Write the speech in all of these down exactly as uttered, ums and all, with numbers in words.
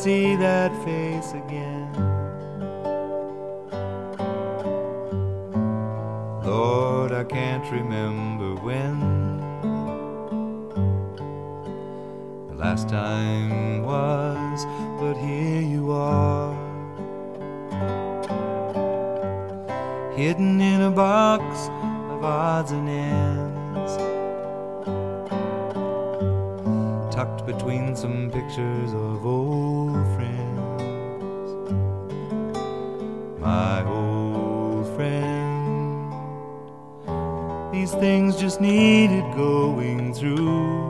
see that face again. Lord, I can't remember when the last time was, but here you are, hidden in a box of odds and ends, tucked between some pictures of old friends. My old friend, these things just needed going through.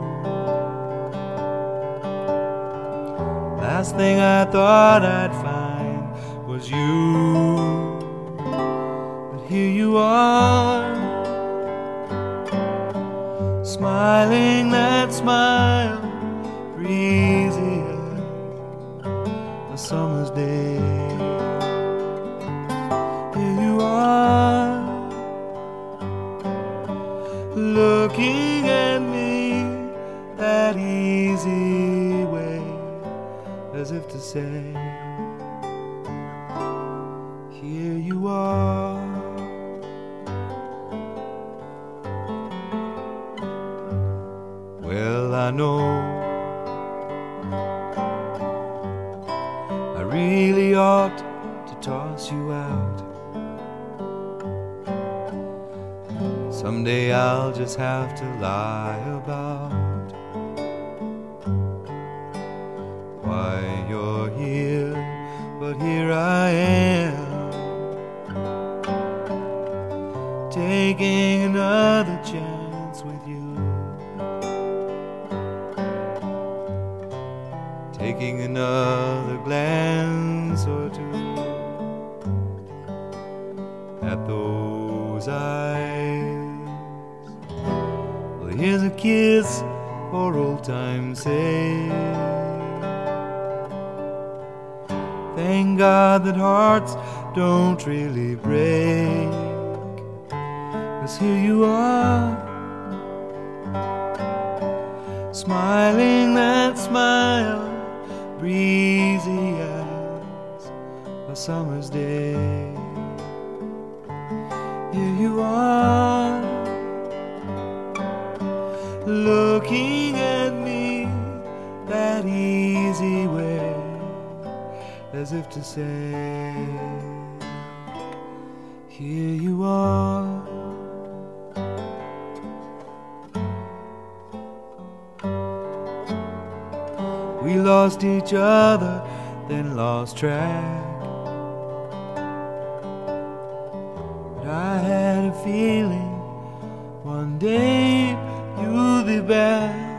Last thing I thought I'd find was you, but here you are, smiling that smile, breezy as a summer's day. Here you are, looking at me that easy way, as if to say, here you are. Well, I know I really ought to toss you out. Someday I'll just have to lie about why you're here, but here I am, taking another chance with you, taking another glance or two at those eyes. Well, here's a kiss for old time's sake. Thank God that hearts don't really break, 'cause here you are, smiling that smile, breezy as a summer's day. Here you are, looking at me that easy way, as if to say, here you are. We lost each other, then lost track, but I had a feeling one day you'll be back.